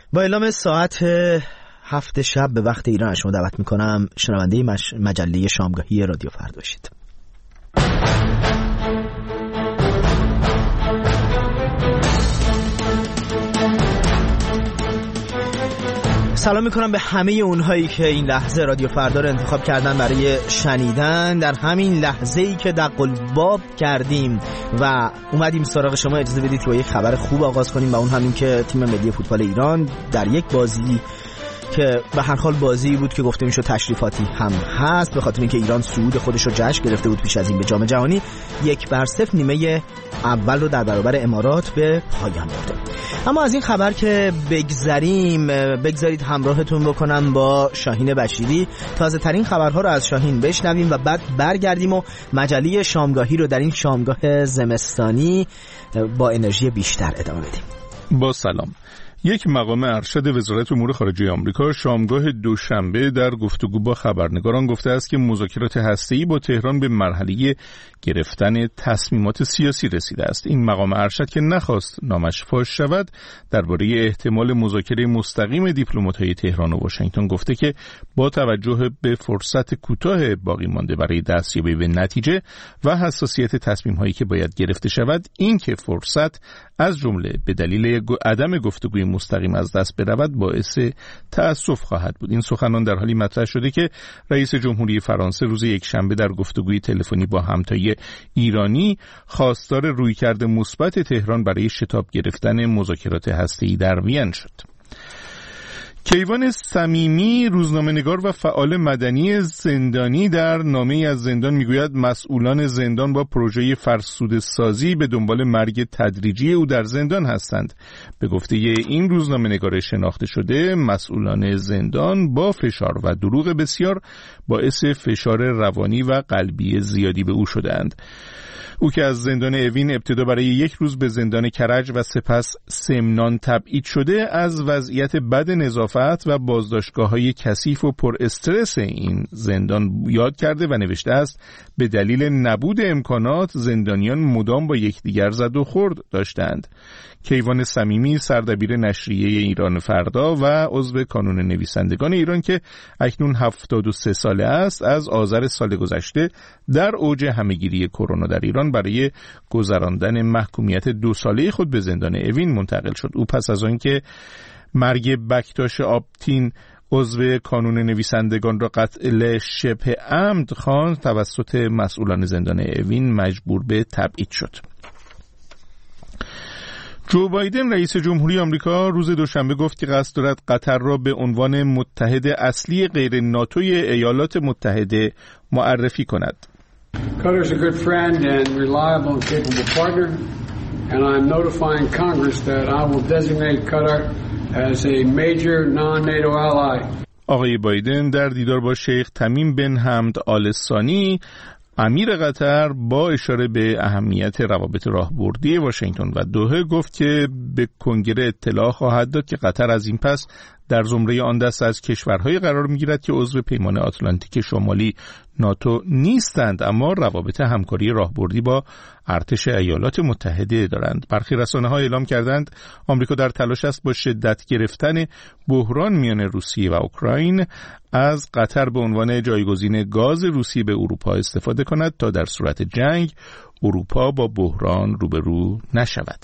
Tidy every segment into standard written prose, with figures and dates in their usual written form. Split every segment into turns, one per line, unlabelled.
با اعلام ساعت 7 شب به وقت ایران شما دعوت میکنم شنونده مجله شامگاهی رادیو فردا باشید. سلام میکنم به همه اونهایی که این لحظه رادیو فردا رو انتخاب کردن برای شنیدن. در همین لحظه‌ای که دقلباب کردیم و اومدیم سراغ شما، اجازه بدید که با یک خبر خوب آغاز کنیم و اون همین که تیم ملی فوتبال ایران در یک بازی که به هر حال بازی بود که گفته میشد تشریفاتی هم هست، به خاطر اینکه ایران صعود خودش رو جشن گرفته بود پیش از این به جام جهانی، 1-0 نیمه اول رو در برابر امارات به پایان برده. اما از این خبر که بگذارید همراهتون بکنم با شاهین بشیری، تازه ترین خبرها رو از شاهین بشنویم و بعد برگردیم و مجله شامگاهی رو در این شامگاه زمستانی با انرژی بیشتر ادامه بدیم.
با سلام. یک مقام ارشد وزارت امور خارجه آمریکا شامگاه دوشنبه در گفتگو با خبرنگاران گفته است که مذاکرات هسته‌ای با تهران به مرحله گرفتن تصمیمات سیاسی رسیده است. این مقام ارشد که نخواست نامش فاش شود، درباره احتمال مذاکره مستقیم دیپلمات‌های تهران و واشنگتن گفته که با توجه به فرصت کوتاه باقی مانده برای دستیابی به نتیجه و حساسیت تصمیم‌هایی که باید گرفته شود، این که فرصت از جمله به دلیل عدم گفتگوی مستقیم از دست برود باعث تأسف خواهد بود. این سخنان در حالی مطرح شده که رئیس جمهوری فرانسه روز یکشنبه در گفتگوی تلفنی با همتای ایرانی خواستار رویکرد مثبت تهران برای شتاب گرفتن مذاکرات هسته‌ای در وین شد. کیوان صمیمی، روزنامه‌نگار و فعال مدنی زندانی، در نامه‌ای از زندان میگوید مسئولان زندان با پروژه فرسوده سازی به دنبال مرگ تدریجی او در زندان هستند. به گفته این روزنامه‌نگار شناخته شده، مسئولان زندان با فشار و دروغ بسیار باعث فشار روانی و قلبی زیادی به او شدند. او که از زندان اوین ابتدا برای 1 روز به زندان کرج و سپس سمنان تبعید شده، از وضعیت بد نظافت و بازداشتگاه‌های کثیف و پر استرس این زندان یاد کرده و نوشته است به دلیل نبود امکانات زندانیان مدام با یکدیگر زد و خورد داشتند. کیوان صمیمی، سردبیر نشریه ایران فردا و عضو کانون نویسندگان ایران که اکنون 73 ساله است، از آذر سال گذشته در اوج همهگیری کرونا در ایران برای گذراندن محکومیت 2 ساله خود به زندان اوین منتقل شد. او پس از آنکه مرگ بکتاش آبتین، عضو کانون نویسندگان را قتل شبه عمد خواند، توسط مسئولان زندان اوین مجبور به تبعید شد. جو بایدن رئیس جمهوری آمریکا روز دوشنبه گفت که قصد دارد قطر را به عنوان متحد اصلی غیر ناتوی ایالات متحده معرفی کند.
Qatar is a good friend and reliable and capable partner, and I am notifying Congress that I will designate Qatar as a major non-NATO ally.
آقای بایدن در دیدار با شیخ تمیم بن حمد آل ثانی امیر قطر با اشاره به اهمیت روابط راهبردی واشنگتن و دوحه گفت که به کنگره اطلاع خواهد داد که قطر از این پس در زمره آن دست از کشورهای قرار می‌گیرد که عضو پیمان آتلانتیک شمالی ناتو نیستند اما روابط همکاری راهبردی با ارتش ایالات متحده دارند. برخی رسانه‌ها اعلام کردند آمریکا در تلاش است با شدت گرفتن بحران میان روسیه و اوکراین از قطر به عنوان جایگزین گاز روسیه به اروپا استفاده کند تا در صورت جنگ اروپا با بحران روبرو نشود.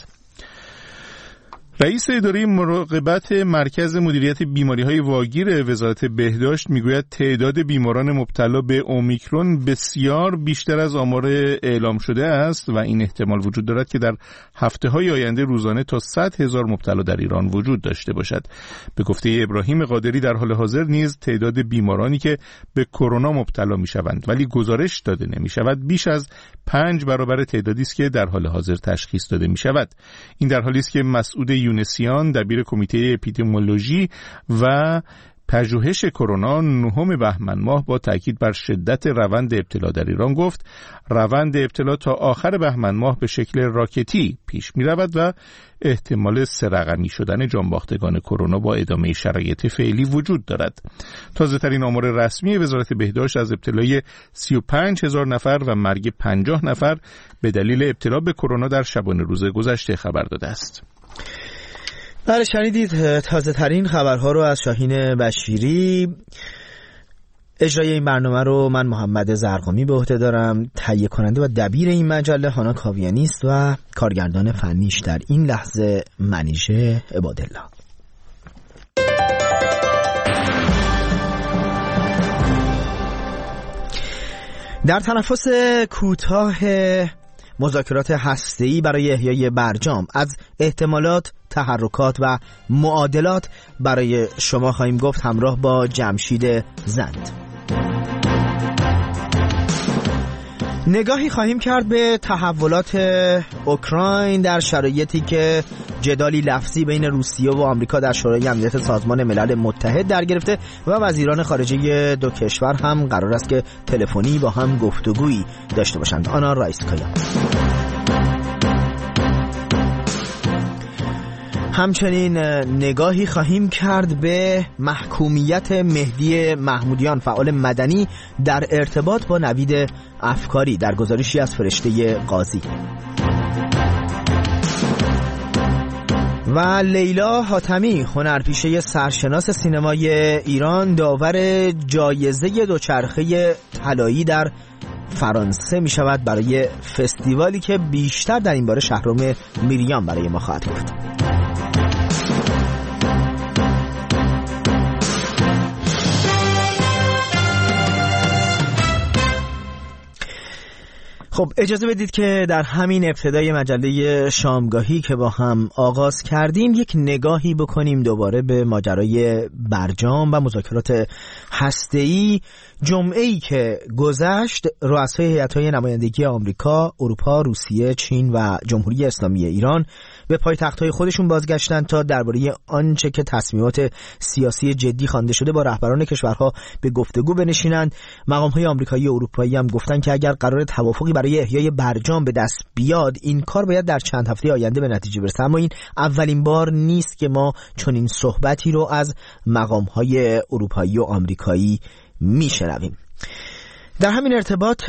رئیس اداره مراقبت مرکز مدیریت بیماری‌های واگیر وزارت بهداشت میگوید تعداد بیماران مبتلا به اومیکرون بسیار بیشتر از آمار اعلام شده است و این احتمال وجود دارد که در هفته‌های آینده روزانه تا 100,000 مبتلا در ایران وجود داشته باشد. به گفته ابراهیم قادری در حال حاضر نیز تعداد بیمارانی که به کرونا مبتلا میشوند ولی گزارش داده نمیشود بیش از 5 برابر تعدادی است که در حال حاضر تشخیص داده میشود. این در حالی است که مسعود یونسیان دبیر کمیته اپیدمیولوژی و پژوهش کرونا 9 بهمن ماه با تاکید بر شدت روند ابتلا در ایران گفت روند ابتلا تا آخر بهمن ماه به شکل راکتی پیش می رود و احتمال 3 رقمی شدن جانباختگان کرونا با ادامه شرایط فعلی وجود دارد. تازه ترین آمار رسمی وزارت بهداشت از ابتلای 35,000 نفر و مرگ 50 نفر به دلیل ابتلا به کرونا در شبانه روز گذشته خبر داده است.
بله شنیدید تازه ترین خبرها رو از شاهین بشیری. اجرای این برنامه رو من محمد زرقامی به عهده دارم. تهیه کننده و دبیر این مجله هانا کاویانی است و کارگردان فنیش در این لحظه منیژه عبادالله. در تنفس کوتاه مذاکرات هسته‌ای برای احیای برجام از احتمالات، تحرکات و معادلات برای شما خواهیم گفت همراه با جمشید زند. نگاهی خواهیم کرد به تحولات اوکراین در شرایطی که جدالی لفظی بین روسیه و آمریکا در شورای امنیت سازمان ملل متحد در گرفته و وزیران خارجه دو کشور هم قرار است که تلفنی با هم گفتگویی داشته باشند. آنا رایسکایا. همچنین نگاهی خواهیم کرد به محکومیت مهدی محمودیان، فعال مدنی، در ارتباط با نوید افکاری در گزارشی از فرشته قاضی. و لیلا حاتمی، هنرپیشه سرشناس سینمای ایران، داور جایزه دوچرخه طلایی در فرانسه می شود برای فستیوالی که بیشتر در این باره شهرام میریان برای ما خواهد گفت. خب اجازه بدید که در همین ابتدای مجله شامگاهی که با هم آغاز کردیم یک نگاهی بکنیم دوباره به ماجرای برجام و مذاکرات هسته‌ای. جمعه‌ای که گذشت رؤسای هیئت‌های نمایندگی آمریکا، اروپا، روسیه، چین و جمهوری اسلامی ایران به پایتخت‌های خودشون بازگشتند تا درباره آنچه که تصمیمات سیاسی جدی خوانده شده با رهبران کشورها به گفتگو بنشینند. مقام‌های آمریکایی و اروپایی هم گفتن که اگر قرار توافقی برای احیای برجام به دست بیاد، این کار باید در چند هفته آینده به نتیجه برسه. اما این اولین بار نیست که ما چنین صحبتی رو از مقام‌های اروپایی و آمریکایی میشنویم. در همین ارتباط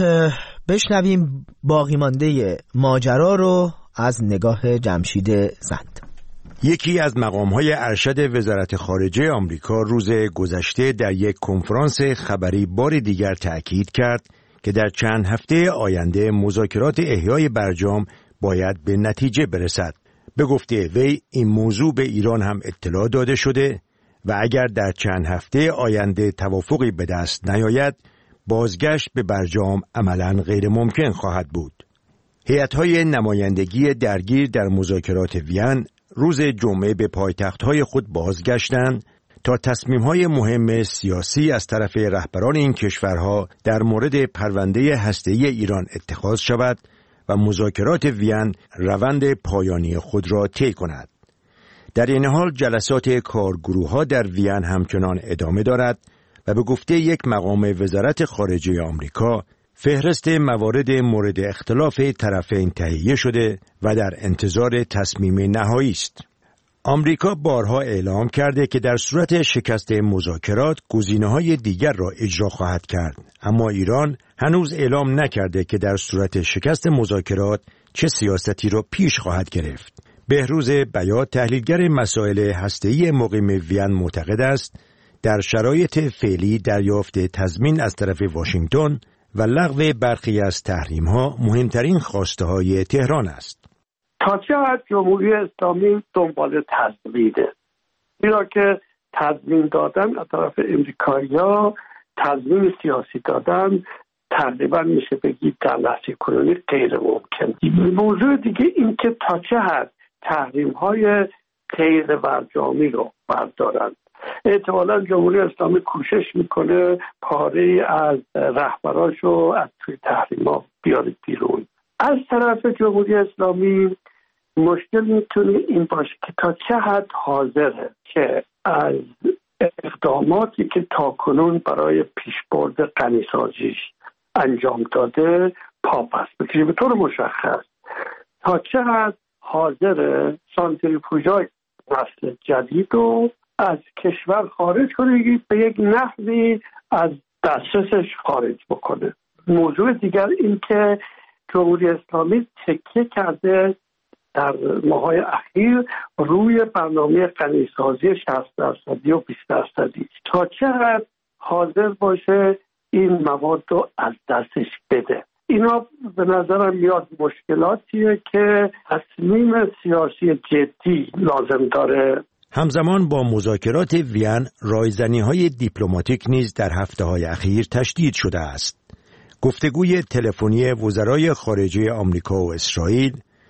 بشنویم باقی مانده ماجرا رو از نگاه جمشید زند.
یکی از مقام‌های ارشد وزارت خارجه آمریکا روز گذشته در یک کنفرانس خبری بار دیگر تأکید کرد که در چند هفته آینده مذاکرات احیای برجام باید به نتیجه برسد. به گفته وی این موضوع به ایران هم اطلاع داده شده و اگر در چند هفته آینده توافقی به دست نیاید، بازگشت به برجام عملاً غیر ممکن خواهد بود. هیئت‌های نمایندگی درگیر در مذاکرات وین روز جمعه به پایتخت‌های خود بازگشتند تا تصمیم‌های مهم سیاسی از طرف رهبران این کشورها در مورد پرونده هسته‌ای ایران اتخاذ شود و مذاکرات وین روند پایانی خود را طی کند. در این حال جلسات کارگروه‌ها در وین همچنان ادامه دارد و به گفته یک مقام وزارت خارجه آمریکا، فهرست موارد مورد اختلاف طرفین تهیه شده و در انتظار تصمیم نهایی است. آمریکا بارها اعلام کرده که در صورت شکست مذاکرات گزینه‌های دیگر را اجرا خواهد کرد، اما ایران هنوز اعلام نکرده که در صورت شکست مذاکرات چه سیاستی را پیش خواهد گرفت. بهروز بیات، تحلیلگر مسائل هسته‌ای مقیم وین، معتقد است در شرایط فعلی دریافت تضمین از طرف واشنگتن و لغو برخی از تحریم‌ها مهمترین خواسته‌های تهران است.
تا چه حد جمهوری اسلامی دنبال تضمینه؟ زیرا که تضمین دادن از طرف امریکایی‌ها، تضمین سیاسی دادن تقریبا میشه بگید در لحظه کنونی غیر ممکن. موضوع دیگه این که تا چه حد تحریم‌های غیر برجامی رو بردارن. احتمالاً جمهوری اسلامی کوشش میکنه پاره از رهبراشو از توی تحریم‌ها بیاره بیرون. از طرف جمهوری اسلامی مشکل میتونه این باشه که تا چه حد حاضره که از اقداماتی که تاکنون برای پیشبرد غنی‌سازیش انجام داده پا پس بکشه. به طور مشخص تا چه حد حاضره سانتریفوژهای نسل جدید رو از کشور خارج کنه، به یک نحوی از دسترسش خارج بکنه. موضوع دیگر این که جمهوری اسلامی تکیه کرده در ماه‌های اخیر روی برنامه غنی‌سازی 60% و 20% تا چقدر حاضر باشه این مواد رو از دستش بده. اینا به نظرم میاد مشکلاتیه که تصمیم سیاسی جدی لازم داره.
همزمان با مذاکرات وین رایزنی‌های دیپلماتیک نیز در هفته‌های اخیر تشدید شده است. گفتگوی تلفنی وزرای خارجه آمریکا و اسرائیل،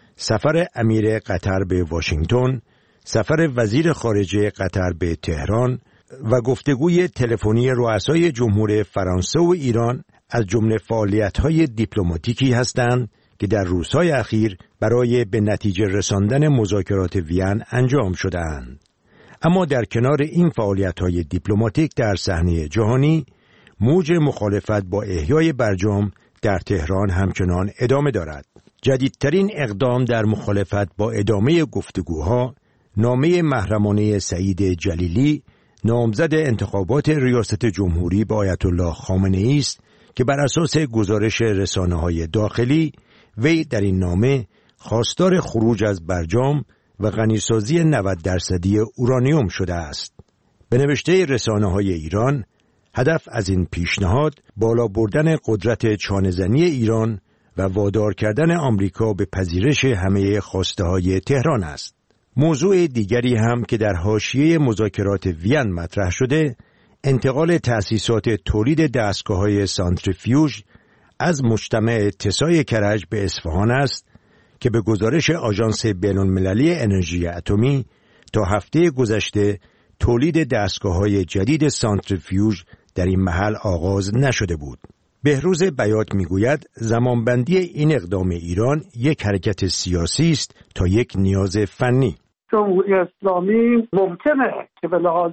سفر امیر قطر به واشنگتن، سفر وزیر خارجه قطر به تهران و گفتگوی تلفنی رؤسای جمهور فرانسه و ایران از جمله فعالیت‌های دیپلماتیکی هستند که در روزهای اخیر برای به نتیجه رساندن مذاکرات وین انجام شده‌اند. اما در کنار این فعالیت‌های دیپلماتیک در صحنه جهانی، موج مخالفت با احیای برجام در تهران همچنان ادامه دارد. جدیدترین اقدام در مخالفت با ادامه گفتگوها، نامه محرمانه سعید جلیلی، نامزد انتخابات ریاست جمهوری با آیت الله خامنه‌ای است که بر اساس گزارش رسانه‌های داخلی، وی در این نامه خواستار خروج از برجام و غنیسازی 90% اورانیوم شده است. به نوشته رسانه‌های ایران، هدف از این پیشنهاد بالا بردن قدرت چانه‌زنی ایران و وادار کردن آمریکا به پذیرش همه خواسته‌های تهران است. موضوع دیگری هم که در حاشیه مذاکرات وین مطرح شده، انتقال تأسیسات تولید دستگاه‌های سانتریفیوژ از مجتمع تسای کرج به اصفهان است که به گزارش آژانس بین‌المللی انرژی اتمی تا هفته گذشته تولید دستگاه‌های جدید سانتریفیوژ در این محل آغاز نشده بود. بهروز بیات میگوید زمانبندی این اقدام ایران یک حرکت سیاسی است تا یک نیاز فنی.
جمهوری اسلامی ممکنه که به لحاظ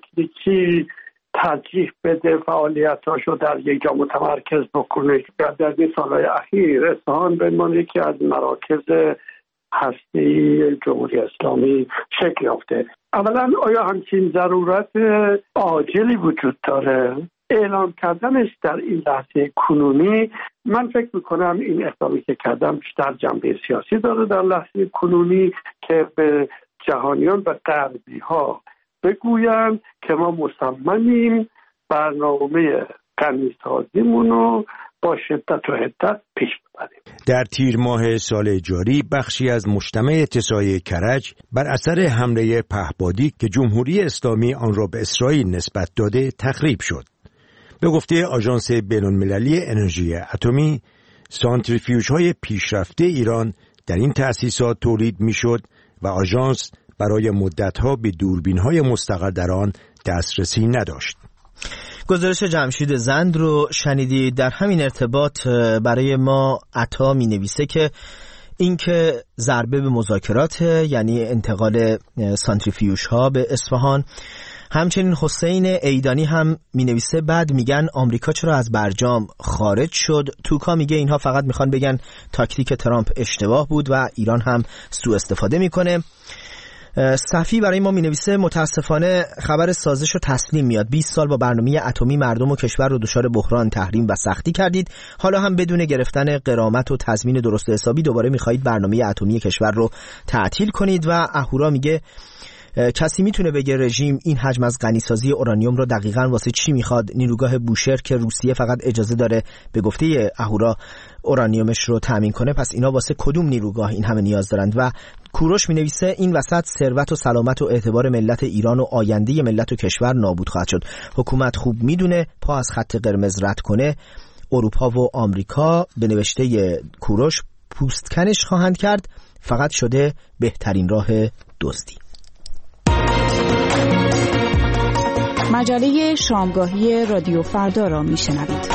تکنیکی ترجیح بده فعالیتاشو در یک جا متمرکز بکنه. در این سالهای اخیر اصفهان به عنوان یکی از مراکز هسته‌ای جمهوری اسلامی شکل یافته. اولا آیا همچین ضرورت عاجلی وجود داره؟ اعلام کردنش در این لحظه کنونی، من فکر میکنم این اقدامی که کردم بیشتر جنبه سیاسی داره در لحظه کنونی که به جهانیان و غربی ها بگویند که ما مصممیم برنامه غنی‌سازیمون رو با شدت و حدت پیش ببریم.
در تیر ماه سال جاری بخشی از مجتمع تسای کرج بر اثر حمله پهپادی که جمهوری اسلامی آن را به اسرائیل نسبت داده تخریب شد. به گفته آژانس بین‌المللی انرژی اتمی، سانتریفیوژهای پیشرفته ایران در این تأسیسات تولید میشد و آژانس برای مدتها به دوربین‌های مستقر در آن دسترسی نداشت.
گزارش جمشید زند رو شنیدید. در همین ارتباط برای ما عطا می نویسه که اینکه ضربه به مذاکرات، یعنی انتقال سانتریفیوژ ها به اصفهان. همچنین حسین ایدانی هم می نویسه بعد میگن آمریکا چرا از برجام خارج شد. توکا میگه اینها فقط میخوان بگن تاکتیک ترامپ اشتباه بود و ایران هم سوء استفاده میکنه. صفی برای ما می‌نویسه متاسفانه خبر سازش رو تسلیم میاد. 20 سال با برنامه اتمی مردم و کشور رو دچار بحران، تحریم و سختی کردید. حالا هم بدون گرفتن غرامت و تضمین درست حسابی دوباره می‌خواهید برنامه اتمی کشور رو تعطیل کنید. و اهورا میگه کسی میتونه بگه رژیم این حجم از غنی‌سازی اورانیوم رو دقیقاً واسه چی میخواد؟ نیروگاه بوشهر که روسیه فقط اجازه داره به گفته اهورا اورانیومش رو تامین کنه، پس اینا واسه کدوم نیروگاه این همه نیاز دارند؟ و کوروش مینویسه این وسط ثروت و سلامت و اعتبار ملت ایران و آینده ملت و کشور نابود خواهد شد. حکومت خوب میدونه پا از خط قرمز رد کنه اروپا و آمریکا به نوشته کوروش پوستکنش خواهند کرد، فقط شده بهترین راه دزدی.
مجله شامگاهی رادیو فردا را میشنوید.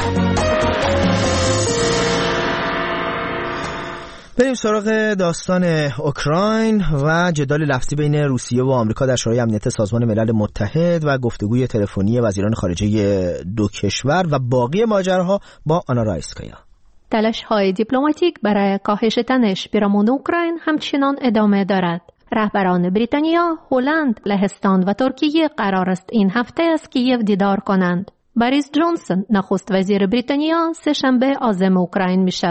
بریم سراغ داستان اوکراین و جدال لفظی بین روسیه و آمریکا در شورای امنیت سازمان ملل متحد و گفتگوی تلفنی وزیران خارجه دو کشور و باقی ماجراها با آنا رایسکایا.
تلاش‌های دیپلماتیک برای کاهش تنش پیرامون اوکراین همچنان ادامه دارد. رهبران بریتانیا، هلند، لهستان و ترکیه قرار است این هفته از کییف دیدار کنند. بوریس جانسون، نخست وزیر بریتانیا، سه‌شنبه عازم اوکراین می شود.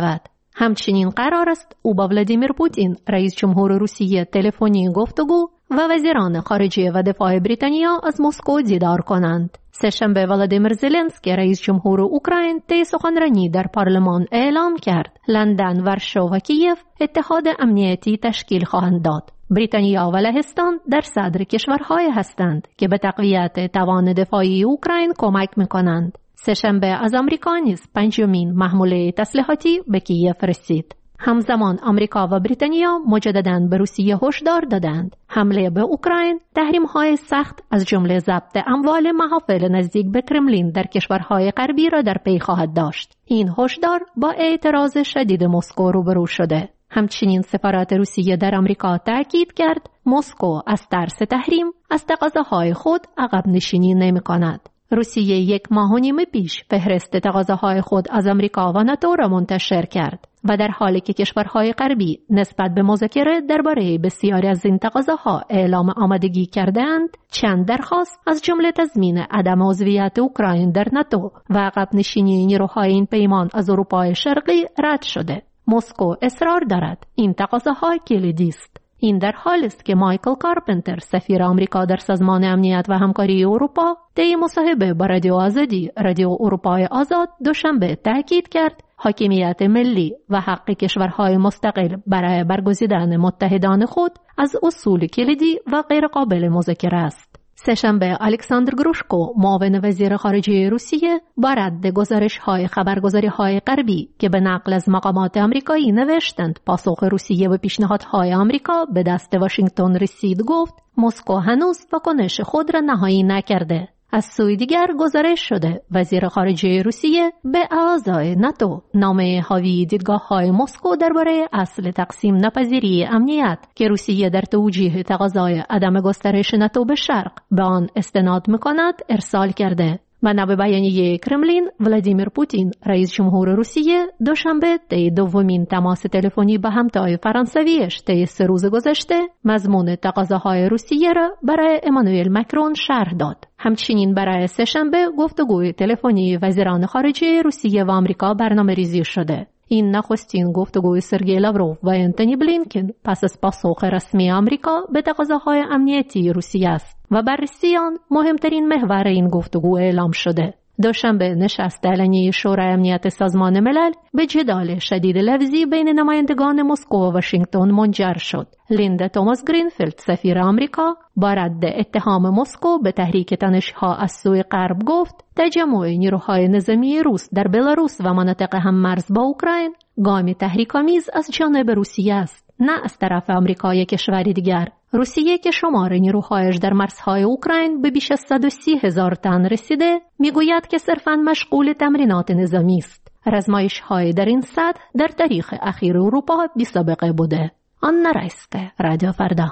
همچنین قرار است او با ولادیمیر پوتین رئیس جمهور روسیه تلفنی گفتگو و وزیران خارجه و دفاع بریتانیا از مسکو دیدار کنند. سه‌شنبه ولادیمیر زلنسکی رئیس جمهور اوکراین طی سخنرانی در پارلمان اعلام کرد لندن، ورشو و کیف اتحاد امنیتی تشکیل خواهند داد. بریتانیا و لهستان در صدر کشورهای هستند که به تقویت توان دفاعی اوکراین کمک می‌کنند. سه‌شنبه از آمریکا نیز 5مین محموله تسلیحاتی به کیف رسید. همزمان آمریکا و بریتانیا مجدداً به روسیه هشدار دادند حمله به اوکراین تحریم‌های سخت از جمله ضبط اموال محافل نزدیک به کرملین در کشورهای غربی را در پی خواهد داشت. این هشدار با اعتراض شدید مسکو روبرو شده. همچنین سفارت روسیه در آمریکا تاکید کرد مسکو از ترس تحریم از تقاضاهای خود عقب نشینی نمی‌کند. روسیه 1.5 ماه پیش فهرست تقاضاهای خود از آمریکا و ناتو را منتشر کرد و در حالی که کشورهای غربی نسبت به مذاکره درباره بسیاری از این تقاضاها اعلام آمادگی کردند، چند درخواست از جمله تضمین عدم عضویت اوکراین در ناتو و عقب نشینی نیروهای این پیمان از اروپای شرقی رد شده. مسکو اصرار دارد این تقاضاها کلیدی است. این در حالی است که مایکل کارپنتر سفیر آمریکا در سازمان امنیت و همکاری اروپا طی مصاحبه با رادیو آزادی رادیو اروپای آزاد دوشنبه تاکید کرد حاکمیت ملی و حق کشورهای مستقل برای برگزیدن متحدان خود از اصول کلیدی و غیر قابل مذاکره است. سه‌شنبه الکساندر گروشکو معاون وزیر خارجه روسیه با رد گزارش‌های خبرگزاری‌های غربی که به نقل از مقامات آمریکایی نوشتند پاسخ روسیه به پیشنهادهای آمریکا به دست واشنگتن رسید گفت مسکو هنوز واکنش خود را نهایی نکرده. از سوی دیگر گزارش شده وزیر خارجه روسیه به اعضای ناتو نامه حاوی دیدگاه‌های مسکو درباره اصل تقسیم نپذیری امنیت که روسیه در توجیه تقاضای عدم گسترش ناتو به شرق به آن استناد می‌کند ارسال کرده. و به بیانیه کرملین ولادیمیر پوتین رئیس جمهور روسیه دوشنبه طی 2مین تماس تلفنی با همتای فرانسویش طی 3 روز گذشته مضمون تقاضاهای روسیه را برای امانوئل مکرون شرح داد. همچنین برای سه‌شنبه گفتگوی تلفنی وزیران خارجه روسیه و آمریکا برنامه‌ریزی شده. این نخستین گفتگوی سرگئی لاوروف و انتونی بلینکن پس از پاسخ رسمی آمریکا به تقاضاهای امنیتی روسیه است و بررسی آن مهمترین محور این گفتگو اعلام شده. دوشنبه نشست علنی شورای امنیت سازمان ملل به جدال شدید لفظی بین نمایندگان مسکو و واشنگتن منجر شد. لیندا توماس گرینفیلد سفیر آمریکا با رد اتهام مسکو به تحریک تنش‌ها از سوی غرب گفت تجمع نیروهای نظامی روس در بلاروس و مناطق هم‌مرز با اوکراین گامی تحریک‌آمیز از جانب روسیه است، نه از طرف آمریکای کشوری دیگر. روسیه که شمار نیروهایش در مرزهای اوکراین به بیش از 130,000 تن رسیده، میگوید که صرفاً مشغول تمرینات نظامی است. آزمایش‌های در این سطح در تاریخ اخیر اروپا بی‌سابقه بوده. آنا رایسکه، رادیو فردا.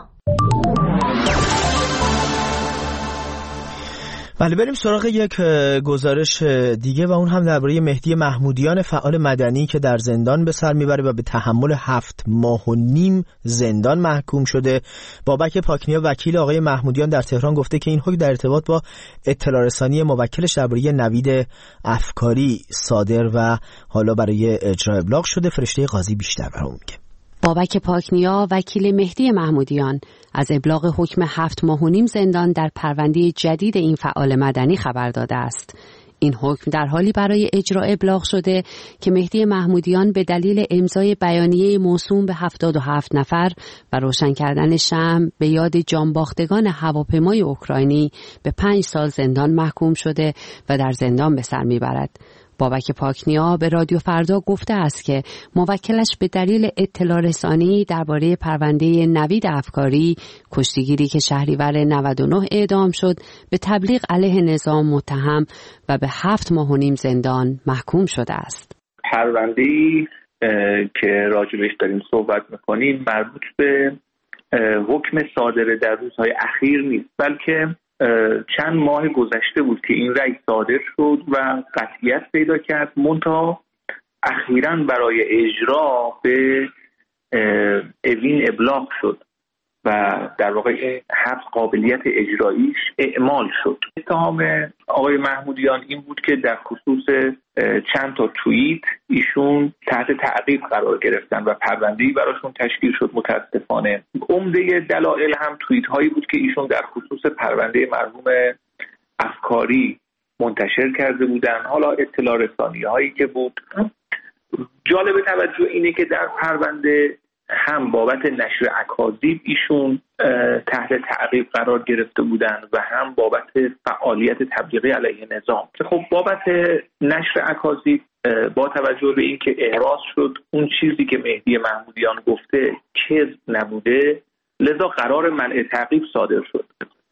بله، بریم سراغ یک گزارش دیگه و اون هم درباره مهدی محمودیان فعال مدنی که در زندان به سر میبره و به تحمل 7.5 ماه زندان محکوم شده. بابک پاکنیا وکیل آقای محمودیان در تهران گفته که این حکم در ارتباط با اطلاع رسانی موکلش درباره نوید افکاری صادر و حالا برای اجرا ابلاغ شده. فرشته قاضی بیشتر برام میگه.
بابک پاکنیا وکیل مهدی محمودیان از ابلاغ حکم 7.5 ماه زندان در پرونده جدید این فعال مدنی خبر داده است. این حکم در حالی برای اجرا ابلاغ شده که مهدی محمودیان به دلیل امضای بیانیه موسوم به 77 نفر و روشن کردن شمع به یاد جانباختگان هواپیمای اوکراینی به 5 سال زندان محکوم شده و در زندان به سر میبرد. بابک پاکنیا به رادیو فردا گفته است که موکلش به دلیل اطلاع رسانی درباره پرونده نوید افکاری، کشتیگیری که شهریور 99 اعدام شد، به تبلیغ علیه نظام متهم و به 7.5 ماه زندان محکوم شده است.
پرونده‌ای که راجبش داریم صحبت می‌کنیم مربوط به حکم صادر در روزهای اخیر نیست، بلکه چند ماه گذشته بود که این رأی صادر شد و قطعیت پیدا کرد، منتها اخیراً برای اجرا به اوین ابلاغ شد و در واقع این حبس قابلیت اجراییش اعمال شد. اتهام آقای محمودیان این بود که در خصوص چند تا توییت ایشون تحت تعقیب قرار گرفتن و پرونده‌ای براشون تشکیل شد. متاسفانه عمده دلایل هم توییت هایی بود که ایشون در خصوص پرونده مرحوم افکاری منتشر کرده بودن. حالا اطلاع رسانی هایی که بود، جالب توجه اینه که در پرونده هم بابت نشر اکاذیب ایشون تحت تعقیب قرار گرفته بودند و هم بابت فعالیت تبلیغی علیه نظام. خب بابت نشر اکاذیب با توجه به اینکه احراز شد اون چیزی که مهدی محمودیان گفته کذب نبوده، لذا قرار منع تعقیب صادر شد.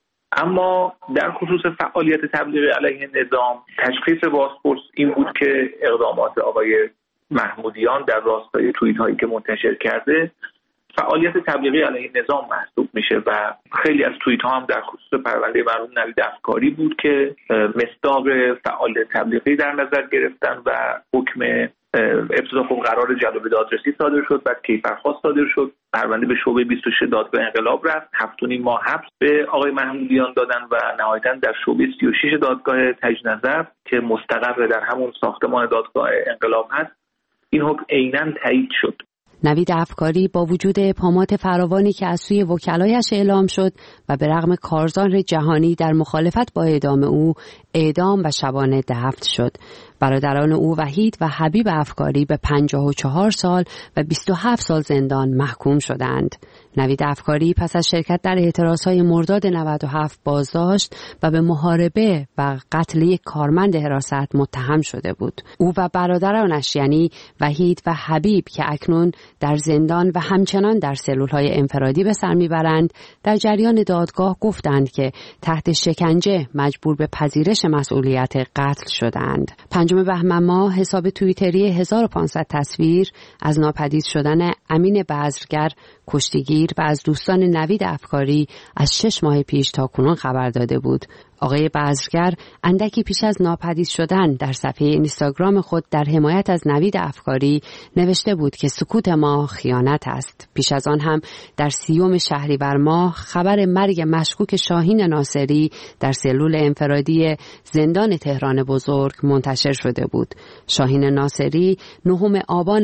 اما در خصوص فعالیت تبلیغی علیه نظام، تشخیص بازپرس این بود که اقدامات آقای محمودیان در راستای توییت هایی که منتشر کرده فعالیت تبلیغی علیه نظام محسوب میشه و خیلی از توییت ها هم در خصوص پرونده مرحوم نوید افکاری بود که مصداق فعالیت تبلیغی در نظر گرفتن و حکم ابتدا خب قرار جلب دادرسی صادر شد، بعد کیفرخواست صادر شد، پرونده به شعبه 26 دادگاه انقلاب رفت، 7.5 ماه حبس به آقای محمودیان دادن و نهایتاً در شعبه 36 دادگاه تجنظر که مستقر در همون ساختمان دادگاه انقلاب هست این حکم عیناً تایید شد.
نوید افکاری با وجود ابهامات فراوانی که از سوی وکلایش اعلام شد و به رغم کارزار جهانی در مخالفت با اعدام او اعدام و شبانه دفن شد. برادران او وحید و حبیب افکاری به 54 سال و 27 سال زندان محکوم شدند. نوید افکاری پس از شرکت در اعتراضهای مرداد 97 بازداشت و به محاربه و قتل یک کارمند حراست متهم شده بود. او و برادرانش یعنی وحید و حبیب که اکنون در زندان و همچنان در سلولهای انفرادی به سر میبرند، در جریان دادگاه گفتند که تحت شکنجه مجبور به پذیرش مسئولیت قتل شدند. 5 بهمن ماه حساب توییتری 1500 تصویر از ناپدید شدن امین بذرگر کشتیگیر و از دوستان نوید افکاری از 6 ماه پیش تا کنون خبر داده بود. آقای بذرگر اندکی پیش از ناپدید شدن در صفحه اینستاگرام خود در حمایت از نوید افکاری نوشته بود که سکوت ما خیانت است. پیش از آن هم در 30 شهریور ماه خبر مرگ مشکوک شاهین ناصری در سلول انفرادی زندان تهران بزرگ منتشر شده بود. شاهین ناصری 9 آبان